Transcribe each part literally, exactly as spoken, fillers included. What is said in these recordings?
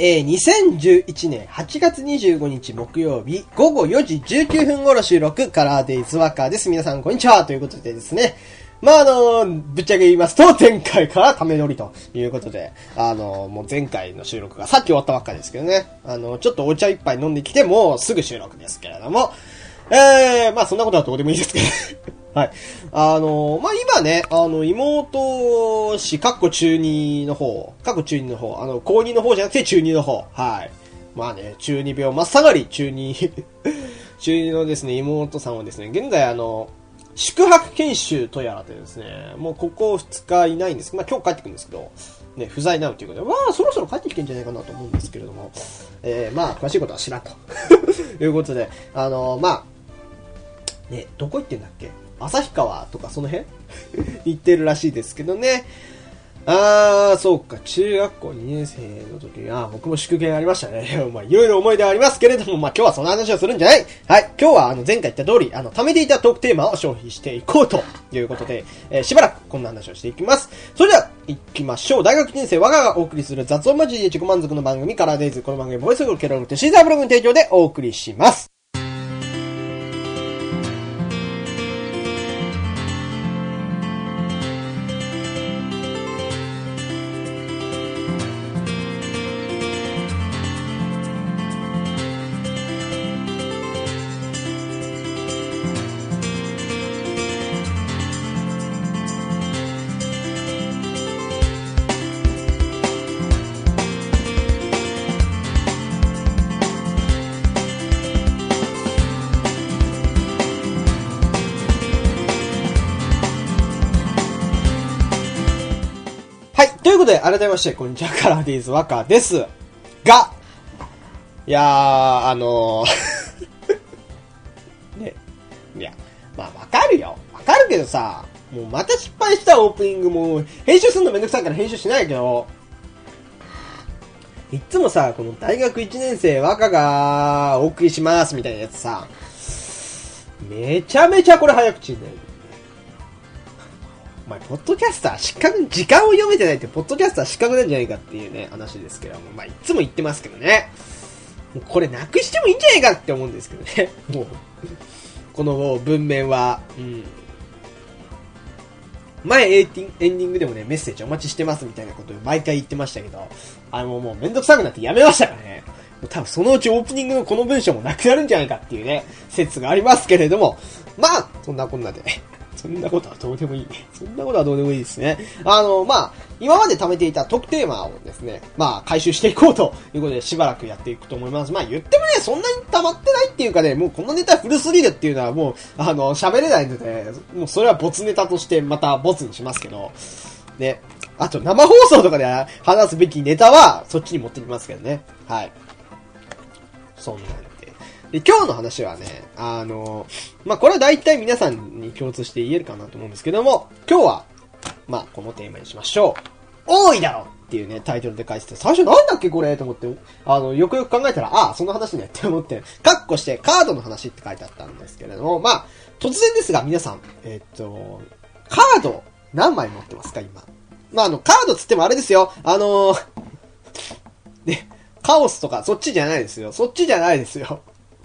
えー、にせんじゅういちねんはちがつにじゅうごにち木曜日ごごよじじゅうきゅうふん頃収録カラーデイズワッカーです。皆さんこんにちはということでですね。まあ、あのー、ぶっちゃけ言いますと、前回からため撮りということで、あのー、もう前回の収録がさっき終わったばっかですけどね。あのー、ちょっとお茶一杯飲んできて、もうすぐ収録ですけれども、えー、まあそんなことはどうでもいいですけどはい。あのー、まあ、今ね、あの、妹氏、かっこ中にの方、かっこ中にの方、あの、高にの方じゃなくて中にの方、はい。まあね、中二病、真っ盛り、中二、中二のですね、妹さんはですね、現在あの、宿泊研修とやらでですね、もうここふつかいないんです。まあ、今日帰ってくるんですけど、ね、不在なのということで、まあ、そろそろ帰ってきてんじゃないかなと思うんですけれども、えー、まあ、詳しいことは知らんと。いうことで、あの、まあ、ね、どこ行ってんだっけ？旭川とかその辺行ってるらしいですけどね。あー、そうか、中学校にねん生の時に、あー、僕も宿験ありましたね。まあ、いろいろ思い出ありますけれども、まあ、今日はその話をするんじゃない。はい、今日はあの、前回言った通り、あの、貯めていたトークテーマを消費していこうということで、えー、しばらくこんな話をしていきます。それでは、行きましょう。大学いちねん生我ががお送りする雑音マジで自己満足の番組カラーデイズ。この番組、ボイスグルケログとシーザーブログの提供でお送りします。ということで、改めまして、こんにちは、カラーディーズワカですが、いやー、あのー、ね、いや、まあわかるよ。わかるけどさ、もうまた失敗したオープニングも、編集するのめんどくさいから編集しないけど、いつもさ、この大学いちねん生ワカがお送りしますみたいなやつさ、めちゃめちゃこれ早口になる。お前、ポッドキャスター失格、時間を読めてないって、ポッドキャスター失格なんじゃないかっていうね、話ですけども、まあ、いつも言ってますけどね。もうこれなくしてもいいんじゃないかって思うんですけどね。もう、この文面は、うん。前、エンディングでもね、メッセージお待ちしてますみたいなことを毎回言ってましたけど、あの、もうめんどくさくなってやめましたからね。多分そのうちオープニングのこの文章もなくなるんじゃないかっていうね、説がありますけれども、まあ、そんなこんなで。そんなことはどうでもいい。そんなことはどうでもいいですね。あの、まあ、今まで貯めていた特テーマをですね、まあ、回収していこうということでしばらくやっていくと思います。まあ、言ってもね、そんなに溜まってないっていうかね、もうこのネタ古すぎるっていうのはもう、あの、喋れないので、もうそれはボツネタとしてまたボツにしますけど、ね。あと、生放送とかで話すべきネタは、そっちに持ってきますけどね。はい。そんなんで、今日の話はね、あの、まあ、これは大体皆さんに共通して言えるかなと思うんですけども、今日は、まあ、このテーマにしましょう。多いだろっていうね、タイトルで書いてて、最初なんだっけこれと思って、あの、よくよく考えたら、ああ、その話ねって思って、カッコしてカードの話って書いてあったんですけれども、まあ、突然ですが皆さん、えっと、カード何枚持ってますか今。まあ、あの、カードつってもあれですよ、あのー、ね、カオスとか、そっちじゃないですよ。そっちじゃないですよ。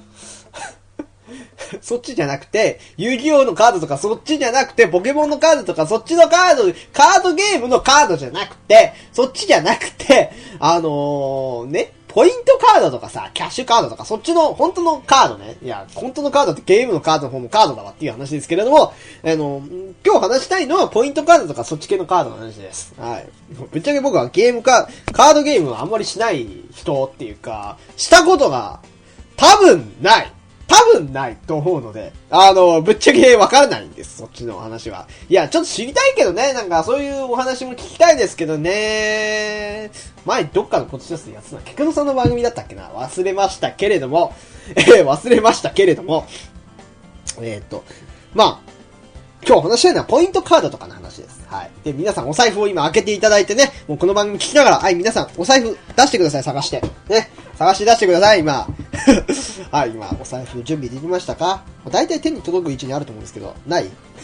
そっちじゃなくて、遊戯王のカードとかそっちじゃなくて、ポケモンのカードとかそっちのカード、カードゲームのカードじゃなくて、そっちじゃなくて、あのー、ね、ポイントカードとかさ、キャッシュカードとかそっちの本当のカードね。いや、本当のカードってゲームのカードの方のカードだわっていう話ですけれども、あのー、今日話したいのはポイントカードとかそっち系のカードの話です。はい。ぶっちゃけ僕はゲームか、カードゲームはあんまりしない人っていうか、したことが多分ない。多分ないと思うので、あの、ぶっちゃけわからないんです、そっちの話は。いや、ちょっと知りたいけどね、なんかそういうお話も聞きたいですけどね。前どっかのポッドキャストやつな、ケクノさんの番組だったっけな、忘れましたけれども、えー、忘れましたけれども、えー、っと、まあ、今日話したいのはポイントカードとかの話です。はい。で、皆さんお財布を今開けていただいてね、もうこの番組聞きながら、はい、皆さんお財布出してください、探して。ね。探し出してください、今。はい、今、お財布準備できましたか？だいたい手に届く位置にあると思うんですけど、ない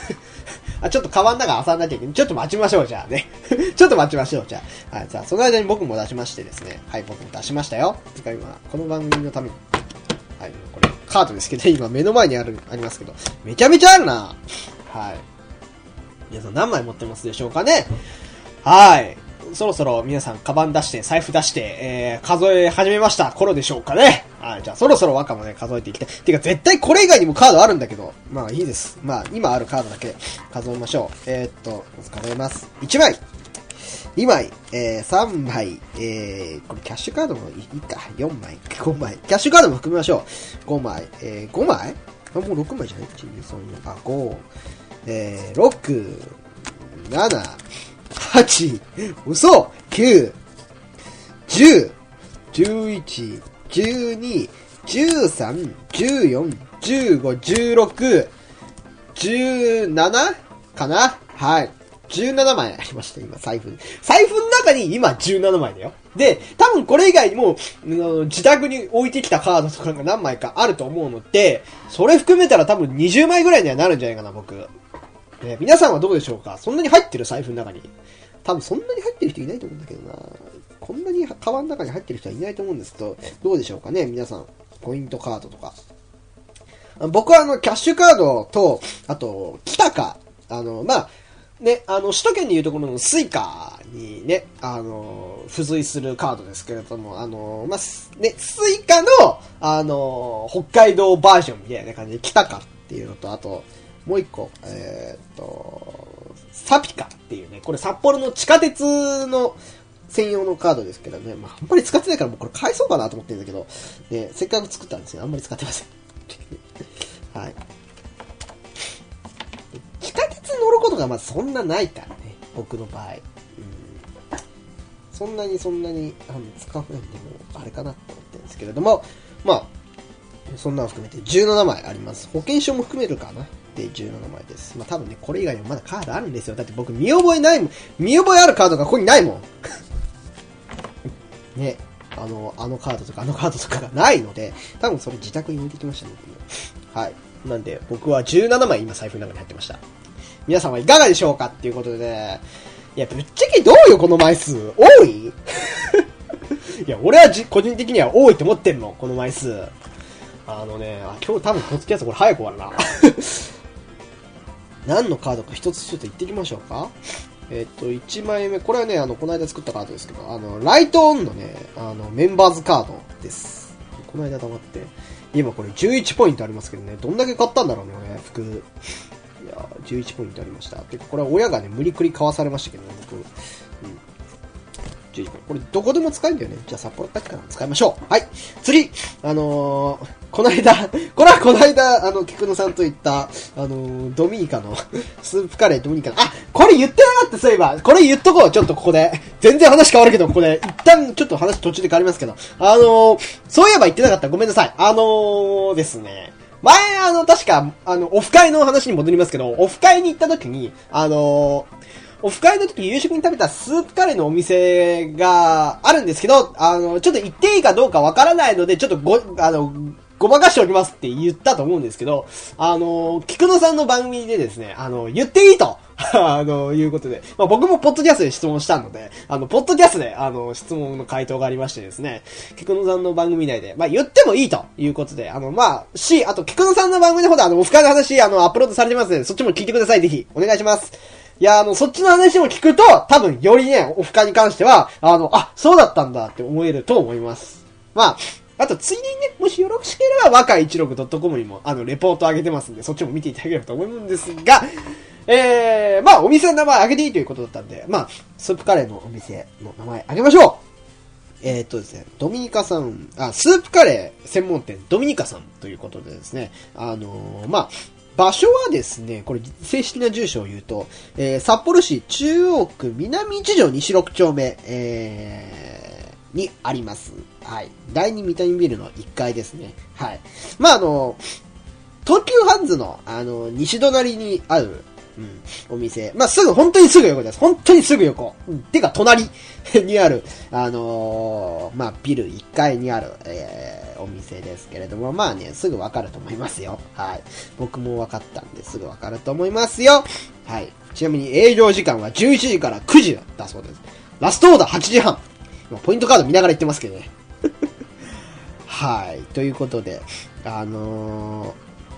あ、ちょっとカバンの中漁んなきゃいけない。ちょっと待ちましょう、じゃあね。ちょっと待ちましょう、じゃあ。はい、じゃあ、その間に僕も出しましてですね。はい、僕も出しましたよ。つか今、この番組のために。はい、これ、カードですけど、今目の前にある、ありますけど、めちゃめちゃあるな。はい。皆さん何枚持ってますでしょうかね。はい。そろそろ皆さんカバン出して、財布出して、えー、数え始めました頃でしょうかね。はい。じゃあそろそろ若もね、数えていきたい。てか絶対これ以外にもカードあるんだけど、まあいいです。まあ今あるカードだけ数えましょう。えー、っと、数えます。いちまい。にまい。えー、さんまい。えー、これキャッシュカードもいいか。よんまい。ごまい。キャッシュカードも含めましょう。ごまい。えー、ごまいあ、もうろくまいじゃない ?いち、に、さん、よん、あ、ご。えー、ろく、なな、はち、嘘 !きゅう、じゅう、じゅういち、じゅうに、じゅうさん、じゅうよん、じゅうご、じゅうろく、じゅうななかなはい。じゅうななまいありました、今、財布に。財布の中に今じゅうななまいだよ。で、多分これ以外にも、自宅に置いてきたカードとかが何枚かあると思うので、それ含めたら多分にじゅうまいぐらいにはなるんじゃないかな、僕。ね、皆さんはどうでしょうか？そんなに入ってる財布の中に。多分そんなに入ってる人いないと思うんだけどな。こんなにカバンの中に入ってる人はいないと思うんですけど、どうでしょうかね、皆さん。ポイントカードとか。僕はあの、キャッシュカードと、あと、キタカ。あの、まあ、ね、あの、首都圏でいうところのスイカにね、あの、付随するカードですけれども、あの、まあ、ね、スイカの、あの、北海道バージョンみたいな感じで、キタカっていうのと、あと、もう一個、えー、っと、サピカっていうね、これ札幌の地下鉄の専用のカードですけどね、まあ、あんまり使ってないからもうこれ返そうかなと思ってるんだけど、ね、せっかく作ったんですけど、あんまり使ってません。はい。地下鉄乗ることがまずそんなないからね、僕の場合。うん、そんなにそんなに、あの、使わないんでも、あれかなと思ってるんですけれども、まあ、そんなの含めてじゅうななまいあります。保険証も含めるかな。で、じゅうななまいです。まあ、多分ね、これ以外にもまだカードあるんですよ。だって僕見覚えないもん。見覚えあるカードがここにないもん。ね。あの、あのカードとかあのカードとかがないので、多分それ自宅に置いてきましたね。はい。なんで、僕はじゅうななまい今財布の中に入ってました。皆さんはいかがでしょうかっていうことでね。いや、ぶっちゃけどうよ、この枚数。多いいや、俺はじ個人的には多いと思ってんの、この枚数。あのね、あ、今日多分こっちのやつこれ早く終わるな。何のカードか一つちょっと言ってきましょうか。えっと、いちまいめ、これはね、あの、この間作ったカードですけど、あの、ライトオンのね、あの、メンバーズカードです。この間溜まって、今これじゅういちポイントありますけどね、どんだけ買ったんだろうね、俺、服。いや、じゅういちポイントありました。てか、これは親がね、無理くり買わされましたけどね、僕。うん。じゅういちポイント。これ、どこでも使えるんだよね。じゃあ、札幌帰ってから使いましょう。はい。次あのー、この間、これはこの間、あの、菊野さんと言った、あのー、ドミニカの、スープカレードミニカの、あ、これ言ってなかった、そういえば。これ言っとこう、ちょっとここで。全然話変わるけど、ここで。一旦、ちょっと話途中で変わりますけど。あのー、そういえば言ってなかった。ごめんなさい。あのーですね。前、あの、確か、あの、オフ会の話に戻りますけど、オフ会に行った時に、あのー、オフ会の時夕食に食べたスープカレーのお店があるんですけど、あの、ちょっと言っていいかどうかわからないので、ちょっとご、あの、ごまかしておりますって言ったと思うんですけど、あの、菊野さんの番組でですね、あの、言っていいとあの、いうことで、まあ、僕もポッドキャストで質問したので、あの、ポッドキャストで、あの、質問の回答がありましてですね、菊野さんの番組内で、まあ、言ってもいいということで、あの、まあ、し、あと、菊野さんの番組の方で、あの、オフ会の話、あの、アップロードされてますので、そっちも聞いてください、ぜひ、お願いします。いや、あの、そっちの話も聞くと、多分、よりね、オフ会に関しては、あの、あ、そうだったんだって思えると思います。まあ、あと、ついでにね、もしよろしければ、若い いちろくドットコム にも、あの、レポート上げてますんで、そっちも見ていただければと思うんですが、えー、まあ、お店の名前上げていいということだったんで、まあ、スープカレーのお店の名前上げましょう。えーっとですね、ドミニカさん、あ、スープカレー専門店、ドミニカさんということでですね、あのー、まあ、場所はですね、これ正式な住所を言うと、えー、札幌市中央区南一条西ろく丁目、えー、にあります。はい。第二三谷ビルのいっかいですね。はい。まあ、あの、東急ハンズの、あの、西隣にある、うん、お店。まあ、すぐ、本当にすぐ横です。本当にすぐ横。うん、てか、隣にある、あのー、まあ、ビルいっかいにある、えー、お店ですけれども、まあね、すぐわかると思いますよ。はい。僕もわかったんで、すぐわかると思いますよ。 はい。ちなみに営業時間はじゅういちじからくじだったそうです。ラストオーダーはちじはん。今ポイントカード見ながら言ってますけどね。はい。ということで、あの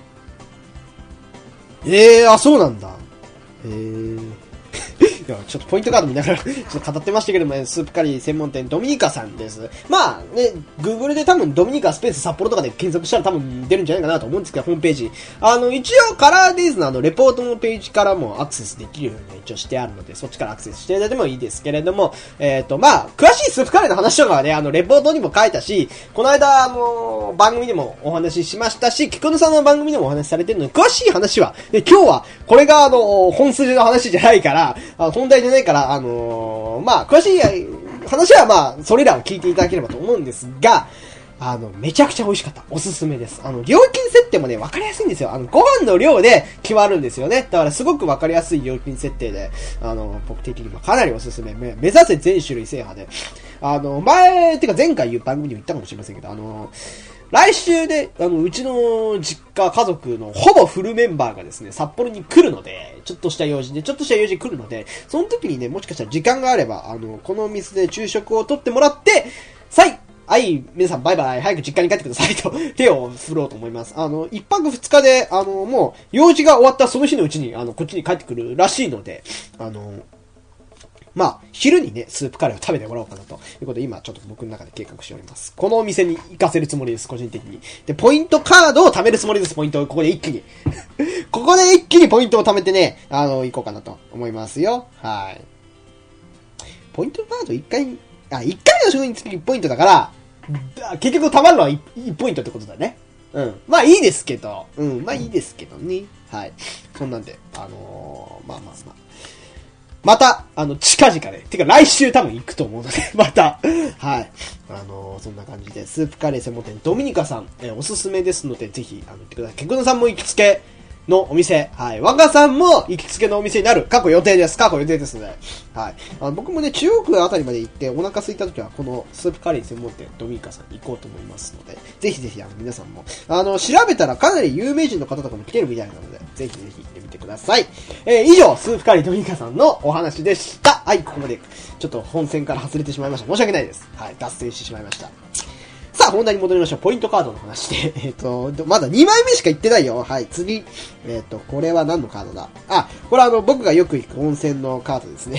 ー、えー、あ、そうなんだ。えー。いや、ちょっとポイントカード見ながらちょっと語ってましたけどもね、スープカリー専門店ドミニカさんです。まあね、Google で多分ドミニカスペース札幌とかで検索したら多分出るんじゃないかなと思うんですけど、ホームページ。あの、一応カラーデイズのあの、レポートのページからもアクセスできるように一応してあるので、そっちからアクセスしていただいてもいいですけれども、えっと、まあ、詳しいスープカレーの話とかはね、あの、レポートにも書いたし、この間、あの、番組でもお話ししましたし、菊野さんの番組でもお話しされてるので、詳しい話は、で、今日は、これがあの、本筋の話じゃないから、本題じゃないから、あのー、まあ、詳しい話はまあ、それらを聞いていただければと思うんですが、あの、めちゃくちゃ美味しかった。おすすめです。あの、料金設定もね、わかりやすいんですよ。あの、ご飯の量で決まるんですよね。だからすごくわかりやすい料金設定で、あの、僕的にもかなりおすすめ。目指せ全種類制覇で。あの、前、てか前回言う番組にも言ったかもしれませんけど、あの、来週で、あの、うちの実家、家族のほぼフルメンバーがですね、札幌に来るので、ちょっとした用事で、ちょっとした用事来るので、その時にね、もしかしたら時間があれば、あの、このお店で昼食を取ってもらって、さい、はい、皆さんバイバイ、早く実家に帰ってくださいと、手を振ろうと思います。あの、一泊二日で、あの、もう、用事が終わったその日のうちに、あの、こっちに帰ってくるらしいので、あの、まあ、昼にね、スープカレーを食べてもらおうかなということで、今ちょっと僕の中で計画しております。このお店に行かせるつもりです、個人的に。で、ポイントカードを貯めるつもりです、ポイントを。ここで一気に。ここで一気にポイントを貯めてね、あの、行こうかなと思いますよ。はい。ポイントカード一回、あ、一回の食につきいちポイントだから、結局貯まるのはいちポイントってことだね。うん。まあいいですけど、うん、まあいいですけどね。はい。そんなんで、あのー、まあまあまあ。また、あの、近々ね。てか来週多分行くと思うので、また。はい。あのー、そんな感じで、スープカレー専門店ドミニカさん、えー、おすすめですので、ぜひ、あの、行ってください。ケクノさんも行きつけのお店、はい。若さんも行きつけのお店になる、過去予定です。過去予定ですので、はい。あの僕もね、中央区あたりまで行って、お腹空いた時は、このスープカレー専門店ドミニカさん行こうと思いますので、ぜひぜひ、あの、皆さんも、あの、調べたらかなり有名人の方とかも来てるみたいなので、ぜひぜひ行ってみてください。えー、以上、スープカレードミニカさんのお話でした。はい、ここまで、ちょっと本線から外れてしまいました。申し訳ないです。はい、脱線してしまいました。さあ、本題に戻りましょう。ポイントカードの話で。えっと、まだにまいめしか言ってないよ。はい、次。えっと、これは何のカードだ？あ、これはあの、僕がよく行く温泉のカードですね。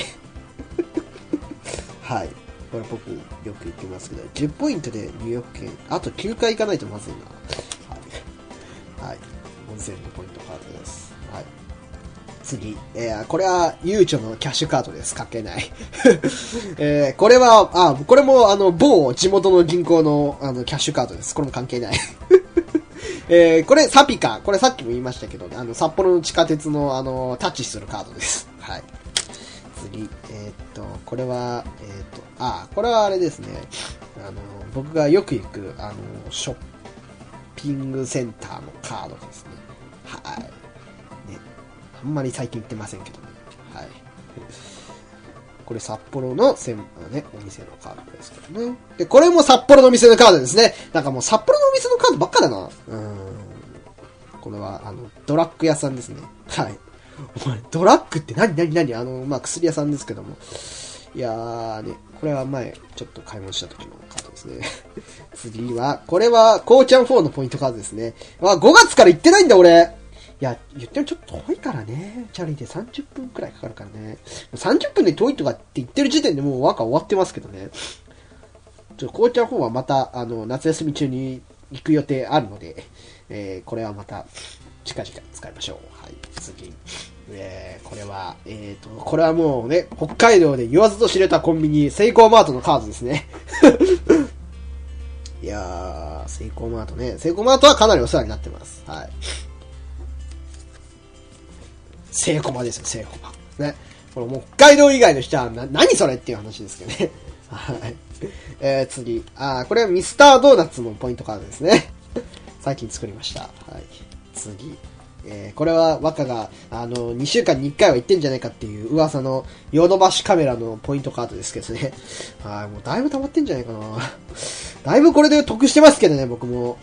はい。これ僕よく行ってますけど、じゅうポイントで入浴券、あときゅうかい行かないとまずいな。はい。はい。温泉のポイントカードです。はい。次。えー、これは、ゆうちょのキャッシュカードです。関係ない。えー、これは、あ、これも、あの、某地元の銀行の、あの、キャッシュカードです。これも関係ない。えー、これ、サピカ。これさっきも言いましたけど、あの、札幌の地下鉄の、あの、タッチするカードです。はい。次。えー、っと、これは、えー、っと、あ、これはあれですね。あの、僕がよく行く、あの、ショッピングセンターのカードですね。はい。ね。あんまり最近行ってませんけどね。はい。これ札幌の専門ね、お店のカードですけどね。で、これも札幌のお店のカードですね。なんかもう札幌のお店のカードばっかだな。うーん。これは、あの、ドラッグ屋さんですね。はい。お前、ドラッグって何何何あの、まあ、薬屋さんですけども。いやーね、これは前、ちょっと買い物した時のカードですね。次は、これは、コーちゃんフォーのポイントカードですね。あ、ごがつから行ってないんだ、俺。いや、言ってもちょっと遠いからね。チャリでさんじゅっぷんくらいかかるからね。さんじゅっぷんで遠いとかって言ってる時点でもう和歌終わってますけどね。ちょっと紅茶の方はまた、あの、夏休み中に行く予定あるので、えー、これはまた、近々使いましょう。はい、次。えー、これは、えーと、これはもうね、北海道で言わずと知れたコンビニ、セイコーマートのカードですね。いやー、セイコーマートね。セイコーマートはかなりお世話になってます。はい。セイコマですよ、セイコマ。ね。これもう北海道以外の人はな、何それっていう話ですけどね。はい。えー、次。あー、これはミスタードーナツのポイントカードですね。最近作りました。はい。次。えー、これは若が、あの、にしゅうかんにいっかいは行ってんじゃないかっていう噂のヨドバシカメラのポイントカードですけどね。はい。もうだいぶ溜まってんじゃないかな。だいぶこれで得してますけどね、僕も。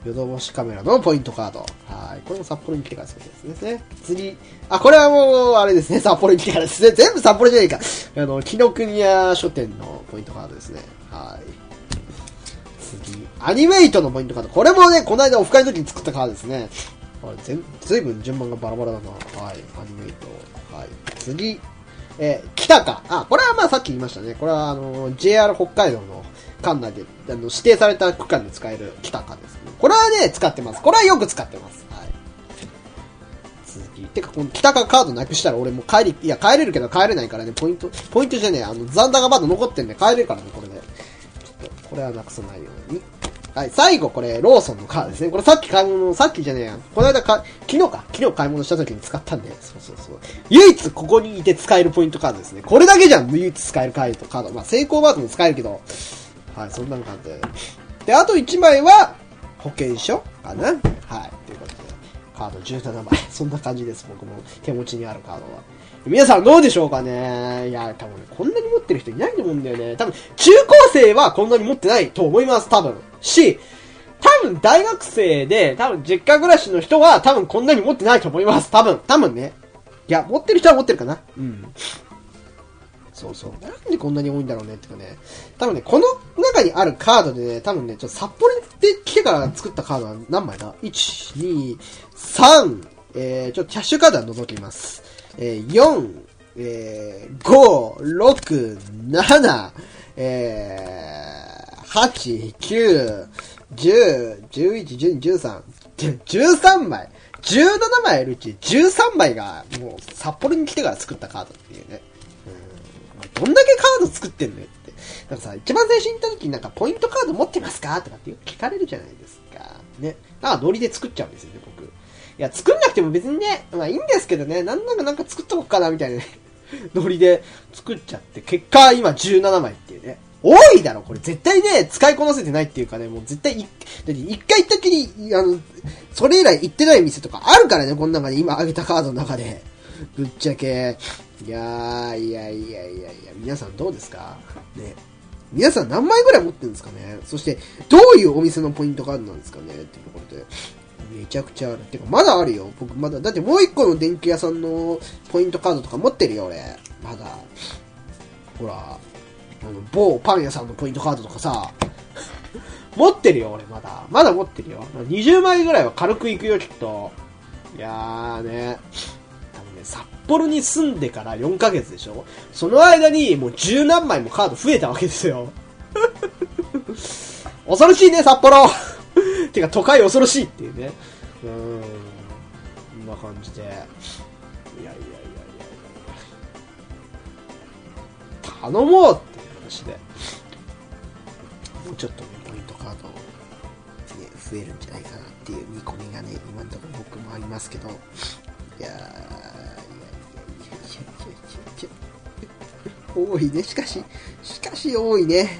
ヨドバシカメラのポイントカード。はい。これも札幌に来てからそうですね。次。あ、これはもう、あれですね。札幌に来てからですね。全部札幌じゃないか。あの、紀ノ国屋書店のポイントカードですね。はい。次。アニメイトのポイントカード。これもね、この間オフ会の時に作ったカードですね。これ全、ずいぶん順番がバラバラだな。はい。アニメイト。はい。次。えー、北か。あ、これはまあさっき言いましたね。これはあの、ジェイアール 北海道の管内で、あの、指定された区間で使える北かですね。これはね、使ってます。これはよく使ってます。はい。次。てか、この北かカードなくしたら俺もう帰り、いや、帰れるけど帰れないからね、ポイント、ポイントじゃねえ、あの、残高がまだ残ってんで帰れるからね、これで。ちょっと、これはなくさないように。はい、最後これ、ローソンのカードですね。これさっき買い物、さっきじゃねえや。この間か、昨日か。昨日買い物した時に使ったんで。そうそうそう。唯一ここにいて使えるポイントカードですね。これだけじゃん、唯一使えるカード。カード。まあ、セイコーマークも使えるけど。はい、そんな感じで。で、あといちまいは、保険証かな。はい。ということで、カードじゅうななまい。そんな感じです、僕も手持ちにあるカードは。皆さんどうでしょうかね。いや、多分ね、こんなに持ってる人いないと思うんだよね。多分、中高生はこんなに持ってないと思います、多分。し、多分大学生で、多分実家暮らしの人は多分こんなに持ってないと思います。多分、多分ね。いや、持ってる人は持ってるかな。うん。そうそう。なんでこんなに多いんだろうねってかね。多分ね、この中にあるカードでね、多分ね、ちょっと札幌で来てから作ったカードは何枚だ ?いち、に、さん、えー、ちょっとキャッシュカードは除きます。えー、よん、えー、ご、ろく、なな、えー、はち、きゅう、じゅう、じゅういち、じゅうに、じゅうさん、じゅうさんまい。じゅうななまいあるうちじゅうさんまいがもう札幌に来てから作ったカードっていうね。うん。どんだけカード作ってんのよって。なんかさ、一番最初に行った時になんかポイントカード持ってますかとかってよく聞かれるじゃないですか。ね。なんかノリで作っちゃうんですよね、僕。いや、作んなくても別にね、まあいいんですけどね、なんなんかなんか作っとこうかなみたいなね。ノリで作っちゃって、結果今じゅうななまいっていうね。多いだろ、これ。絶対ね、使いこなせてないっていうかね、もう絶対い、だって一回行ったきり、あの、それ以来行ってない店とかあるからね、この中で今挙げたカードの中で。ぶっちゃけ。いやー、いやいやいやいや、皆さんどうですかね。皆さん何枚ぐらい持ってるんですかね。そして、どういうお店のポイントカードなんですかねっていうところで。めちゃくちゃある。てか、まだあるよ。僕まだ、だってもう一個の電気屋さんのポイントカードとか持ってるよ、俺。まだ。ほら、あの、某パン屋さんのポイントカードとかさ、持ってるよ、俺まだ。まだ持ってるよ。にじゅうまいぐらいは軽くいくよ、きっと。いやーね。多分ね、札幌に住んでからよんかげつでしょ？その間にもう十何枚もカード増えたわけですよ。恐ろしいね、札幌てか、都会恐ろしいっていうね。うーん。こんな感じで。いやいやいやいやいや。頼もうっていう話で。もうちょっとね、ポイントカード、ね、増えるんじゃないかなっていう見込みがね、今のところ僕もありますけど。いやー、いやいやいやいやいやいや多いね、しかし、しかし多いね。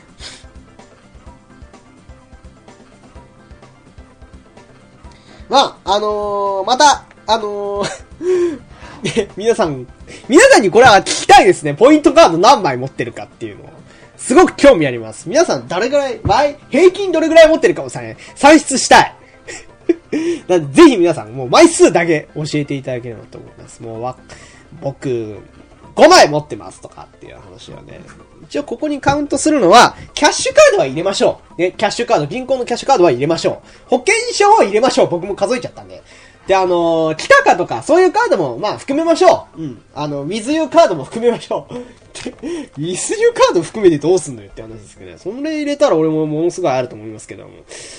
まあ、あのー、また、あのー、ね、皆さん、皆さんにこれは聞きたいですね。ポイントカード何枚持ってるかっていうのを。すごく興味あります。皆さん、誰ぐらい、毎、平均どれぐらい持ってるかをさ、ね、算出したい。なのでぜひ皆さん、もう枚数だけ教えていただければと思います。もうわ、僕、ごまい持ってますとかっていう話はね。一応ここにカウントするのは、キャッシュカードは入れましょう。ね、キャッシュカード、銀行のキャッシュカードは入れましょう。保険証を入れましょう。僕も数えちゃったんで。で、あのー、北かとか、そういうカードも、まあ、含めましょう。うん。あの、水湯カードも含めましょう。水湯カード含めてどうすんのよって話ですけどね。それ入れたら俺もものすごいあると思いますけども。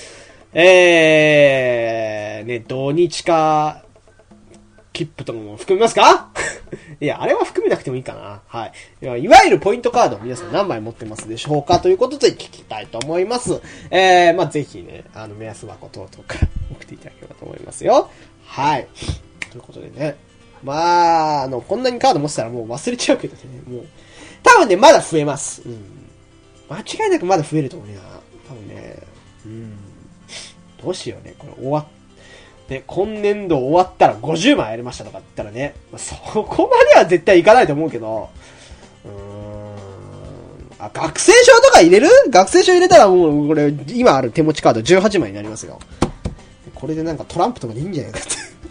えー、ね、土日か、切符とかも含めますかいや、あれは含めなくてもいいかな。はい。いわゆるポイントカード、皆さん何枚持ってますでしょうかということで聞きたいと思います。えー、まあ、ぜひね、あの、目安箱等々から送っていただければと思いますよ。はい。ということでね。まあ、あの、こんなにカード持ってたらもう忘れちゃうけどね。もう、多分ね、まだ増えます。うん。間違いなくまだ増えると思うな。多分ね。うん。どうしようね、これ終わっで、今年度終わったらごじゅうまいやりましたとかって言ったらね、そこまでは絶対いかないと思うけど、うーん、あ、学生証とか入れる？学生証入れたらもう、これ、今ある手持ちカードじゅうはちまいになりますよ。 これでなんかトランプとかでいいんじゃないかって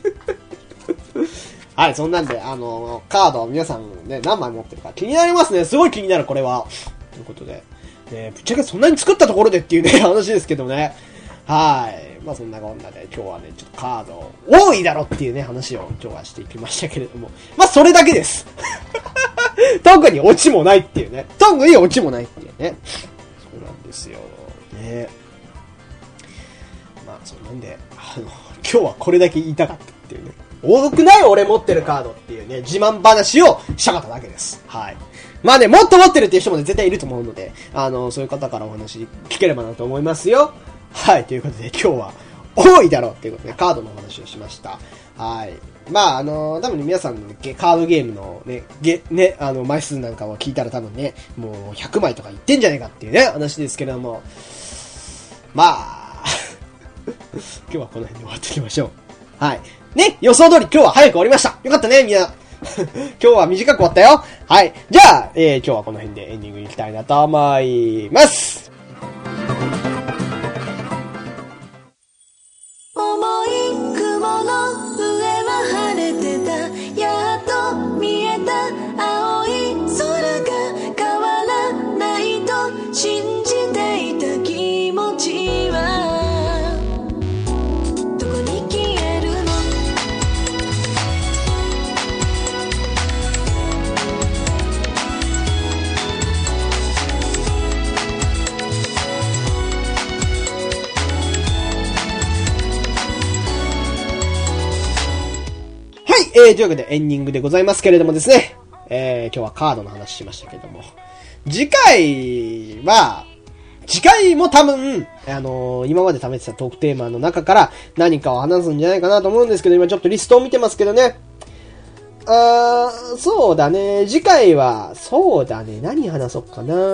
はい、そんなんで、あの、カードを皆さんね、何枚持ってるか気になりますね。すごい気になる、これは。ということで、ね、ぶっちゃけそんなに作ったところでっていうね、話ですけどね。はい。まあそんなこんなで、今日はね、ちょっとカード多いだろっていうね、話を今日はしていきましたけれども。まあそれだけです。特にオチもないっていうね。特にオチもないっていうね。そうなんですよ。ね。まあそんなんで、あの、今日はこれだけ言いたかったっていうね。多くない俺持ってるカードっていうね、自慢話をしたかっただけです。はい。まあね、もっと持ってるっていう人もね、絶対いると思うので、あの、そういう方からお話聞ければなと思いますよ。はい、ということで今日は多いだろうっていうことでカードのお話をしました。はい。まあ、あの、多分ね、皆さんの、ね、カードゲームのね、ゲ、ね、あの、枚数なんかを聞いたら多分ね、もうひゃくまいとかいってんじゃねえかっていうね、話ですけれども、まあ、今日はこの辺で終わっていきましょう。はい。ね、予想通り今日は早く終わりました。よかったね、みんな。今日は短く終わったよ。はい。じゃあ、えー、今日はこの辺でエンディングに行きたいなと思います。 重い雲の上は晴れてた。やっと見えた青い空が変わらないと信じていた気持ちはどこに消えるの。 はい、えー、というわけでエンディングでございますけれどもですね、えー、今日はカードの話しましたけども、次回は、次回も多分、あのー、今まで貯めてたトークテーマの中から何かを話すんじゃないかなと思うんですけど、今ちょっとリストを見てますけどね。あー、そうだね、次回は、そうだね、何話そうかな。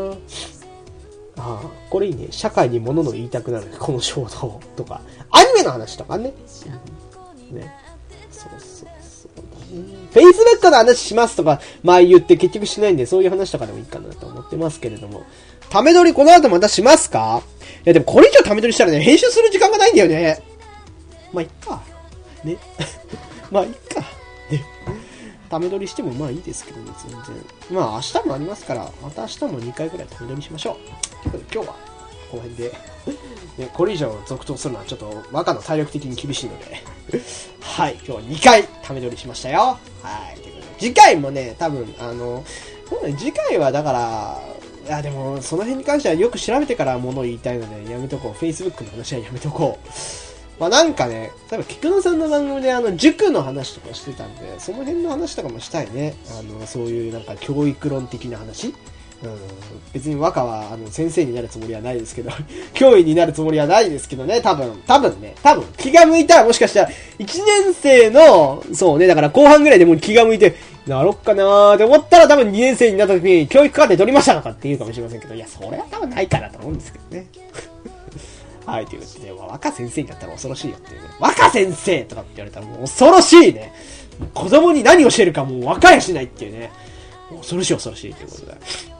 あー、これいいね、社会に物の言いたくなる、この衝動とか、アニメの話とかね。ね。そうそうそうだね。Facebook の話しますとか、前言って結局しないんで、そういう話とかでもいいかなと思ってますけれども。ため撮りこの後またしますか？いやでもこれ以上ため撮りしたらね、編集する時間がないんだよね。まあ、いっか。ね。まあ、いっか。ね。ため撮りしてもまあいいですけどね、全然。まあ明日もありますから、また明日もにかいくらいため撮りしましょう。ということで今日は、この辺で。ね、これ以上続投するのはちょっと若の体力的に厳しいのではい、今日はにかいため撮りしましたよ。はい、ということで次回もね、多分あの次回はだからいやでもその辺に関してはよく調べてから物を言いたいのでやめとこう。 Facebook の話はやめとこう。まあなんかね、例えば菊野さんの番組であの塾の話とかしてたんで、その辺の話とかもしたいね。あのそういうなんか教育論的な話。うん、別に若はあの先生になるつもりはないですけど教員になるつもりはないですけどね、多分多分ね多分気が向いたらもしかしたらいちねん生のそうね、だから後半ぐらいでもう気が向いてなろっかなーって思ったら多分にねん生になった時に教育課程取りましたとかって言うかもしれませんけど、いやそれは多分ないかなと思うんですけどねはい、ということで、若先生になったら恐ろしいよっていうね、若先生とかって言われたらもう恐ろしいね。子供に何を教えるかもう分かやしないっていうね、恐ろしい恐ろしいということで、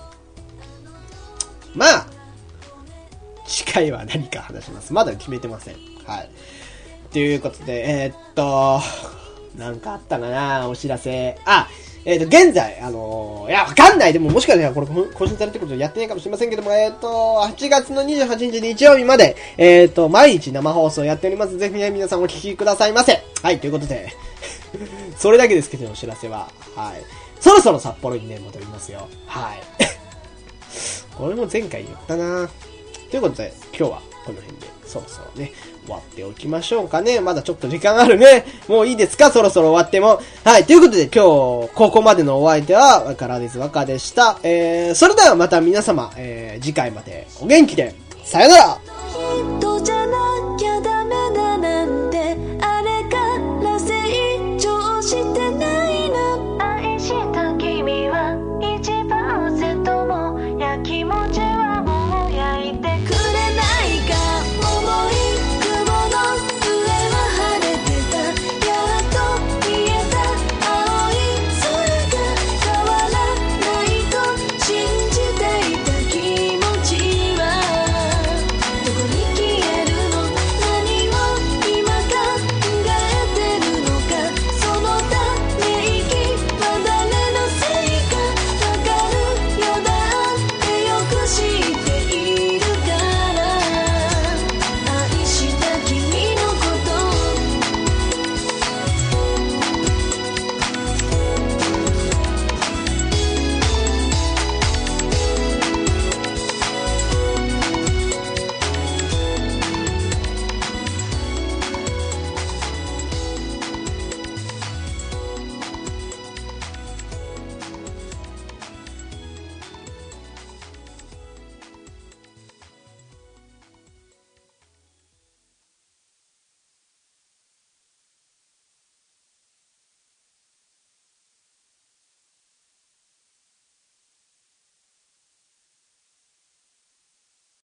まあ、次回は何か話します。まだ決めてません。はい。ということで、えー、っと、なんかあったかな、お知らせ。あ、えー、っと、現在、あのー、いや、わかんない。でももしかしたらこれ更新されてることやってないかもしれませんけども、えー、っと、はちがつのにじゅうはちにち日曜日まで、えー、っと、毎日生放送やっております。ぜひね、皆さんお聞きくださいませ。はい、ということで、それだけですけど、お知らせは。はい。そろそろ札幌にね、戻りますよ。はい。これも前回言ったな。ということで、今日はこの辺でそろそろね、終わっておきましょうかね。まだちょっと時間あるね。もういいですか？そろそろ終わっても。はい。ということで、今日、ここまでのお相手は、わからですわかでした。えー、それではまた皆様、えー、次回までお元気で。さよなら。